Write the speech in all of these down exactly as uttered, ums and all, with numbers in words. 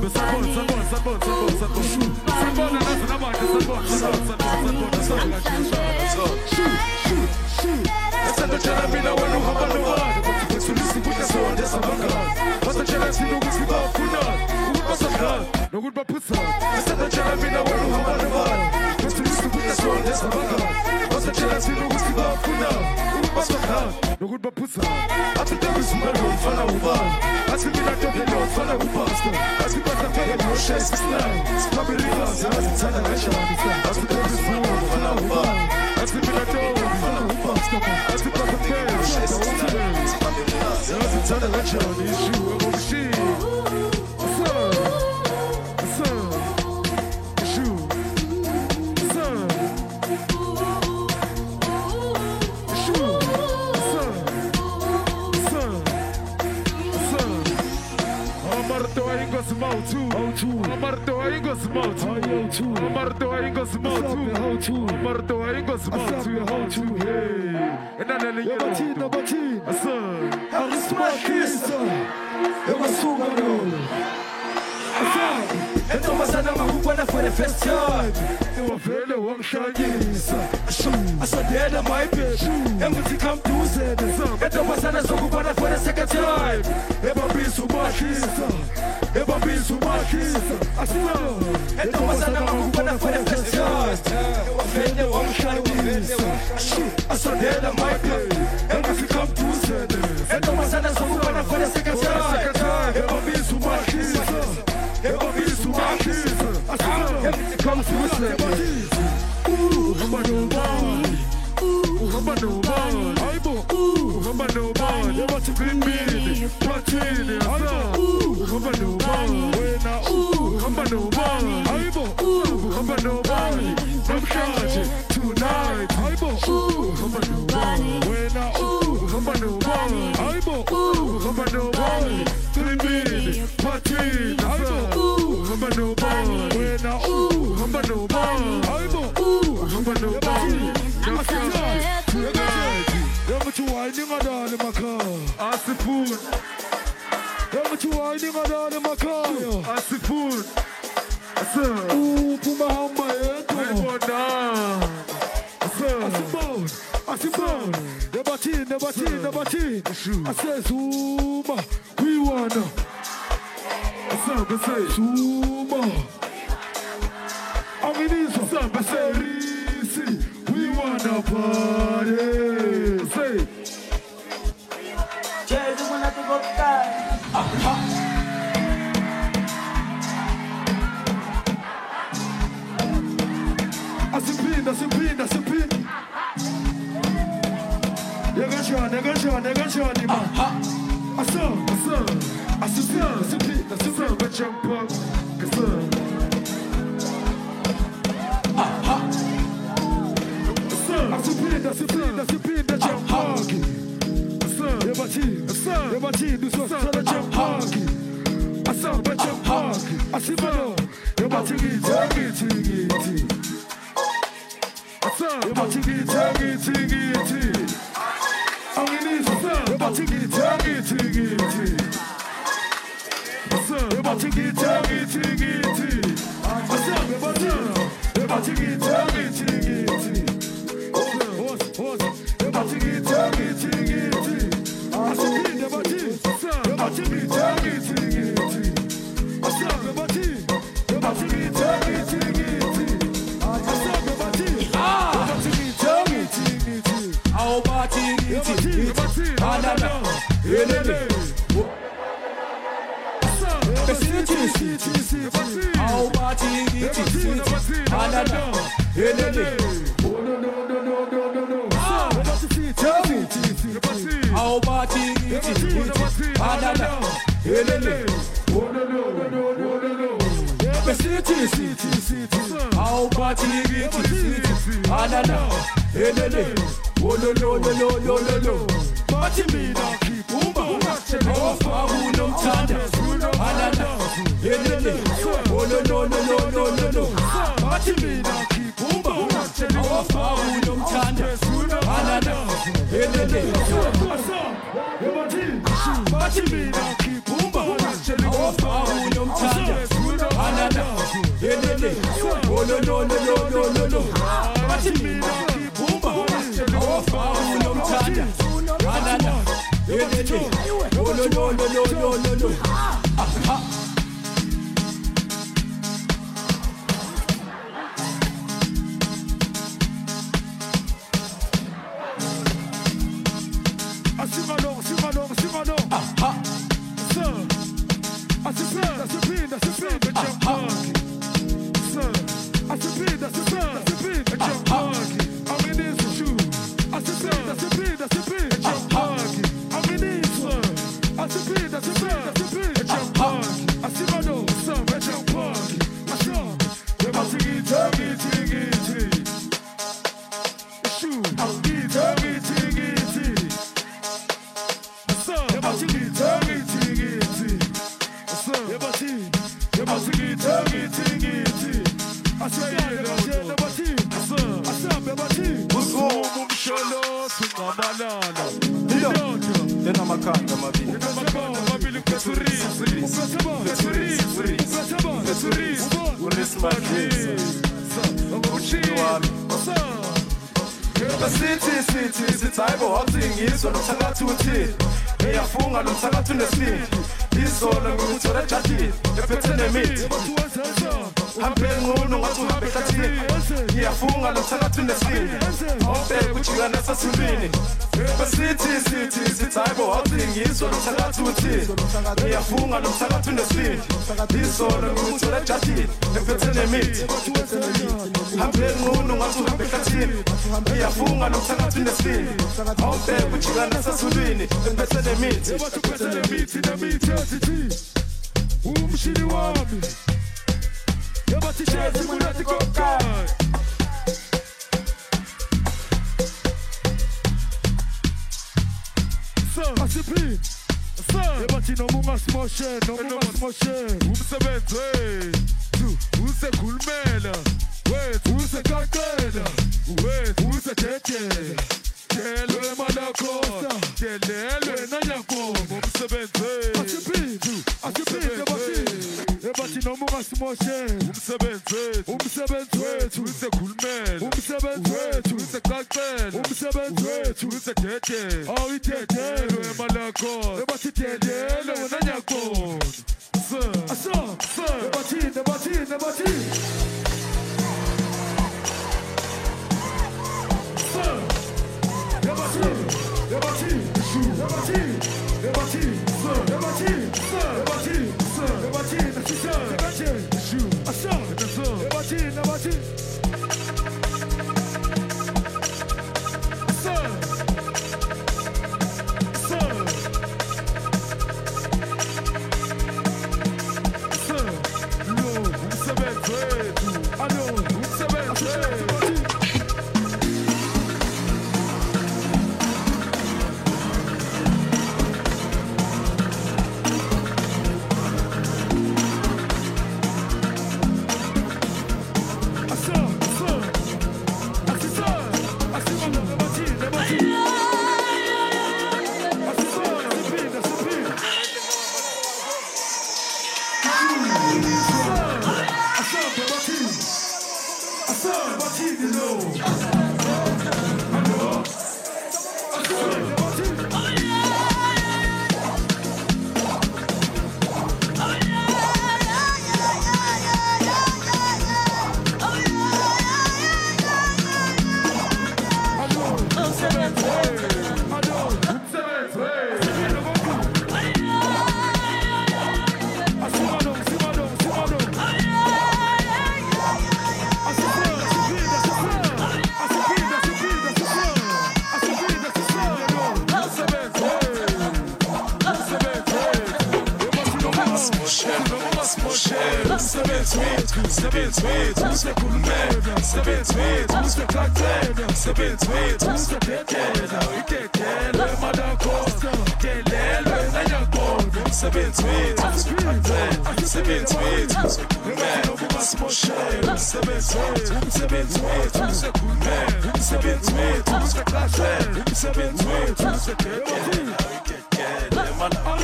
sabon, sabon, sabon, sabon, sabon. Sabon na nasa na mata, sabon, sabon, sabon, sabon, sabon. Shoot, shoot, shoot. Essa noite era mina, eu não rouba no ar. Eu sou isso, porque sou onde essa banca. Mas a tira assim, não consigo dar funar. Não vou passar cá, não vou pra puxar. Essa noite era mina, eu não rouba no ar. Eu sou isso, porque sou onde essa banca. Mas a tira assim, não consigo dar funar. Não vou passar cá, não vou pra puxar. Até tem isso, mas não fala o bar. As que mina toca, não fala o pasto. As que passa pega, não chase style. Strawberry house, as que sai da caixa. As que tem isso, não fala o bar. As que mina toca, fala o pasto. As que passa pega, não chase style. As que sai da caixa, issue, eu vou mexer. What's up? What's up? Issue. What's up? Issue. What's up? What's up? What's up? Amarto aí gosmau tu. Amarto aí gosmau tu. Amarto aí gosmau tu. Amarto aí gosmau tu. Hey. E nada nem eu. Batina, batina. What's up? Arismakisa. Eu assumo no. Então mas ana mahuana for the first time. Eu velho o amshagisa. I saw dead on my bitch. And when she come to say the então mas ana só para for the second time. Eu babiso machista. Eu babiso machista. Então mas ana mahuana for the first time. Eu velho o amshagisa. I saw dead on my bitch. And when she come to say the então mas ana só para for the second time. Eu babiso machista. Eu ouvi isso aqui, assim como se você o ramba no bar, o ramba no bar, ai bom, o ramba no bar, eu vou te gritar, platina, ai bom, o ramba no bar, buena, o ramba no bar, ai bom, o ramba no bar, I'm charging tonight, ai bom, o ramba no bar, buena, o ramba no bar, ai bom, o ramba no bar, three platina, ai bom. Rumba no bar, buena, ooh, rumba no bar, ai bom, ooh, rumba no bar. Eu sei, eu vou te winding a dar de macar. Asipun, eu vou te winding a dar de macar. Asipun, asa, ooh, puma hamba eto. Ai bona, asa, asipun, asipun. Debatin, debatin, debatin. Asa zuma, we wanna. Samba say Suma I mean it's Samba say Risi we wanna party say Jesus wanna to go die Asipin, asipin, asipin Nega chua, nega chua, nega chua ni ma Asa, asa Asipin, asipin, asipin But jump up, asa Asa, asipin, asipin, asipin Da jump up Asa, yabati, asa, yabati Du so sa da jump up Asa, ba jump up Asipin, yabati Giti, giti, giti Asa, yabati Giti, giti, giti Angini, asa, yabati Giti, giti, giti Eu bati guitarra, guitarra, guitarra. Assim, eu bati, eu bati guitarra, guitarra, guitarra. Eu bati guitarra, guitarra, guitarra. Assim, eu bati, eu bati guitarra, guitarra, guitarra. Assim, eu bati, eu bati guitarra, guitarra, guitarra. Assim, eu bati, eu bati guitarra, guitarra, guitarra. Ao bati, guitarra, eu bati, banana, elele. Ao bati, banana, elele. Ao bati, banana, elele. Ao bati, banana, elele. Oh no no no no no no no. Bati me na keep umba. Oh fabu no tanda. Banana, elele. Oh no no no no no no no. Bati me na keep umba. Oh fabu no tanda. Banana, elele. Bati, bati me na keep umba. Oh fabu no tanda. yelele. Oh no no no no no no no. Batimina bumba. Oh no mtanda. Anana. Yelele. Oh no no no no no no no. Ah. Simano, Simano, Simano. Ah, ah. Sir, that's a pin, that's a pin, that's a pin, that's a monkey. Sir, that's a pin, that's a pin, that's a pin, that's a monkey. I'm in this shoe. That's a pin, that's a pin, that's a pin, that's a monkey. I'm in this, sir. That's a pin, that's a pin, that's a pin, that's a monkey. I see my nose, sir, that's a monkey. I saw. They must get to me, tingy, tingy. Shoe, I'll get to me, tingy, tingy. I say, City, city, city, I go out in here, so I'm not too tea. Hey, I phone, I'm not to the speed. This all I'm going to the chatty. If it's in the meat, I'm paying no no what to have it at here. Yeah, phone, I'm not to the speed. All day, which you are not so many. But city, city, city, I go out in here, so I'm not to tea. Hey, I phone, I'm not to the speed. This all I'm going to the chatty. If it's in the meat, I'm paying no no what to have it at here. Yeah, phone, I'm not to the speed. All day, which you are not so many. Better than meat. Better than meat in the meat. Whom she want me? Yeah, but she says you will let it go. Sir, I see pin. Sir, yeah, but you know, Muma Smosher, no Muma Smosher. Who's the best way? Who's the cool man? Wait, who's the cocktail? Wait, who's the tete? Tell me, Malakosa. Tell me, Nayako. Who's the best way? I see pin. I see pin. Everybody know more Smosher. Who's the best way? Who's the best way? Who's the cool man? Who's the best way? Who's the cocktail? Who's the best way? Who's the tete? Oh, we tete. Tell me, Malakosa. Everybody tell me, Nayako. Sir, I saw. Sir, everybody, everybody, everybody. Sir. Everybody, everybody, everybody, everybody, sir, everybody, sir, everybody, sir, everybody, that's it, sir, everybody, shoe, I saw, that's all, everybody, everybody, sir, sir, sir, no, who's the best way? I know, who's the best way?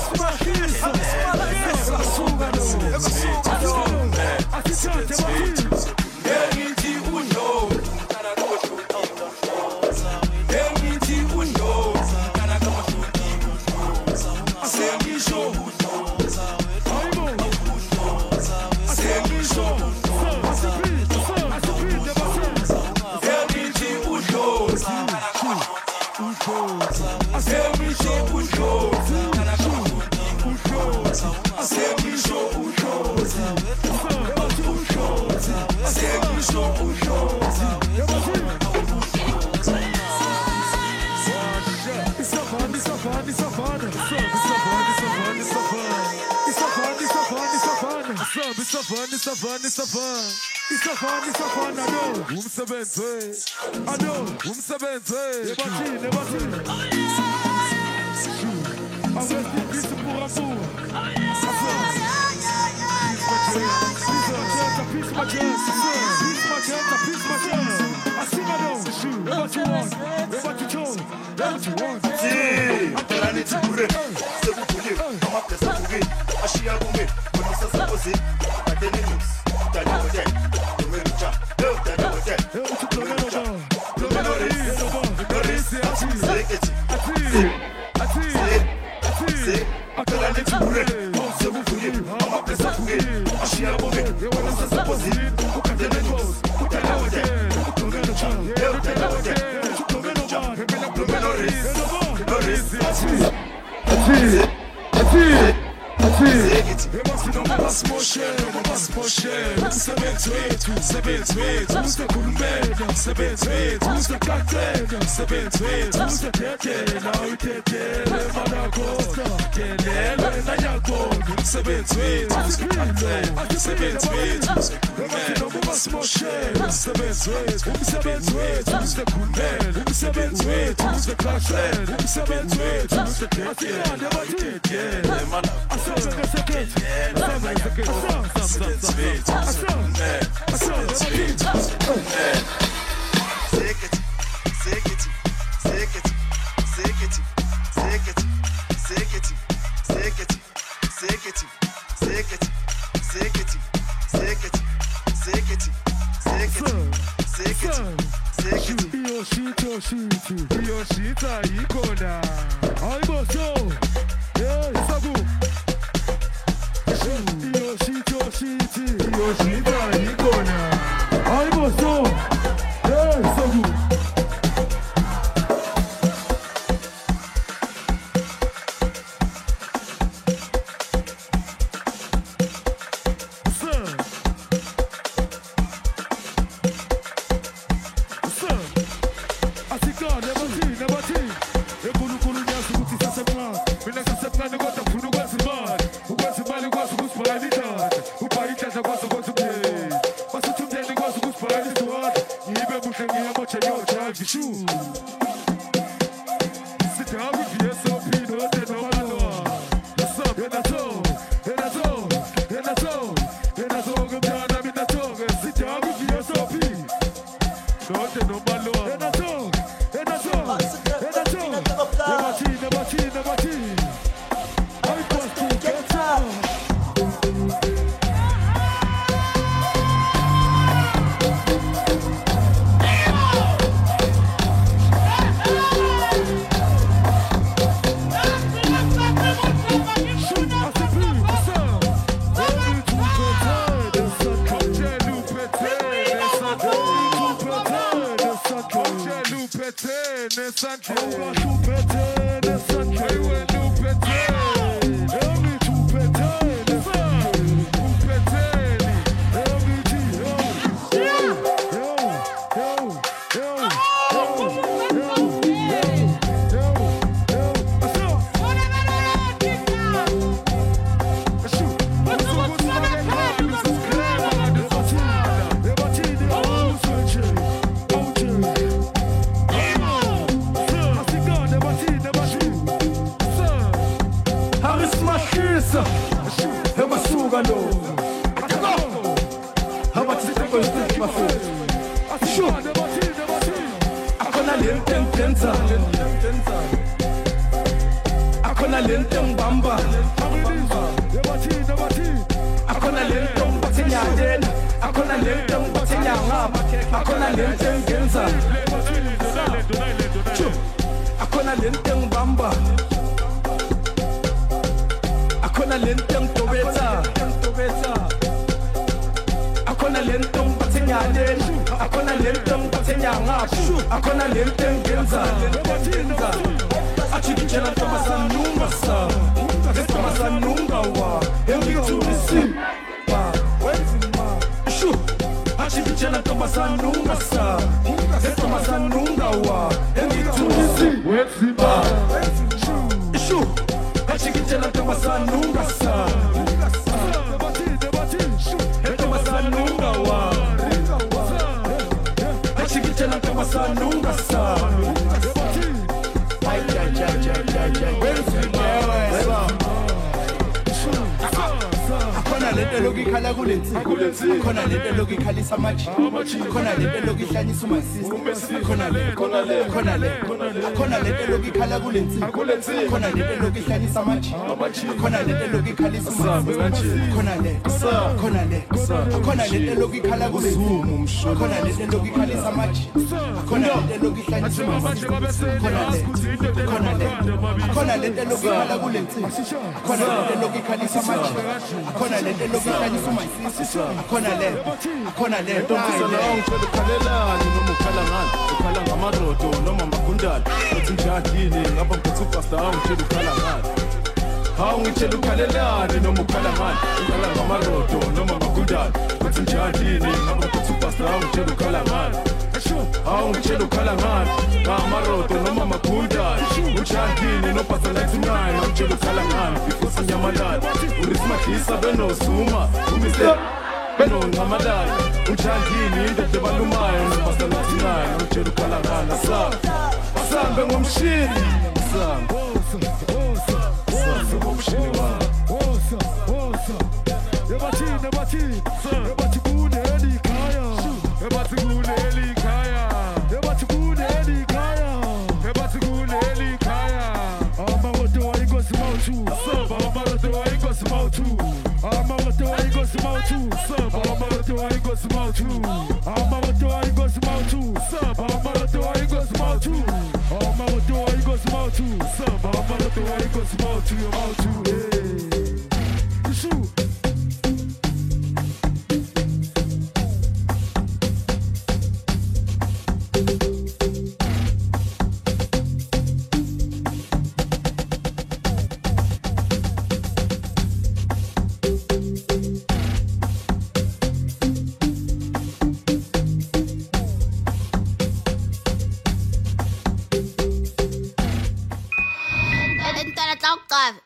Seven, it's a fun, it's a fun. It's a fun, it's a fun, I know. Umsebenze, I know. Umsebenze, never see, never see. I'm resting peace pour amour. Peace, my chest, peace, my chest, peace, my chest. I sing along, shoot, what you want, what you told, what you want. See, I'm trying to put it. So we put it, I'm up to something. I share with me, when I say opposite, I tell you, that you were dead. The way you jump, that you were dead. What you play over? Play over, play over. Take it, I see, I see, I'm trying to put it. So we put it, I'm up to something. I share with me, when I say opposite, I tell you, that you were dead. lokikhala kulensi khona lento lokikhalisa amaji khona lento lokihlanyisa umasisi khona le khona le khona le khona lento lokikhala kulensi khona lento lokihlanyisa amaji khona lento lokikhalisa umasisi khona le khona le khona lento lokikhala kulensi khona lento lokikhalisa amaji khona lento lokihlanyisa umasisi khona le khona le khona lento lokikhala kulensi khona lento lokikhalisa amaji khona lento lokihlanyisa umasisi khona le khona le ntombazana ungicela ukhalelani noma ukhala ngani ukhala ngamarodo noma magundane uthi njadini ngapha ngikusuperstar ungicela ukhala ngani hawu ngicela ukhalelani noma ukhala ngani ukhala ngamarodo noma magundane uthi njadini ngapha ngikusuperstar ungicela ukhala ngani hawu ngicela ukhala ngani ngamarodo noma magundane ujadini nopasa like nine ngicela ukhala ngani ifusa nyamalala ulismakhisa benozuma umise beno ngamalala ujandini into ebalumayo nopasa like nine ngicela ukhala ngani asaba asambe ngomshini asamba osa osa ngomshini wa osa osa ebathi ebathi ebathi kune elikhaya ebathi kune elikhaya ebathi kune elikhaya ebathi kune elikhaya amarodo ayingosi mawuthu saba amarodo ayingosi mawuthu amarodo ayingosi mawuthu saba amarodo ayingosi mawuthu amarodo ayingosi mawuthu saba amarodo ayingosi mawuthu amarodo ayingosi mawuthu saba amarodo ayingosi mawuthu mawuthu eh ishu انت لا توقف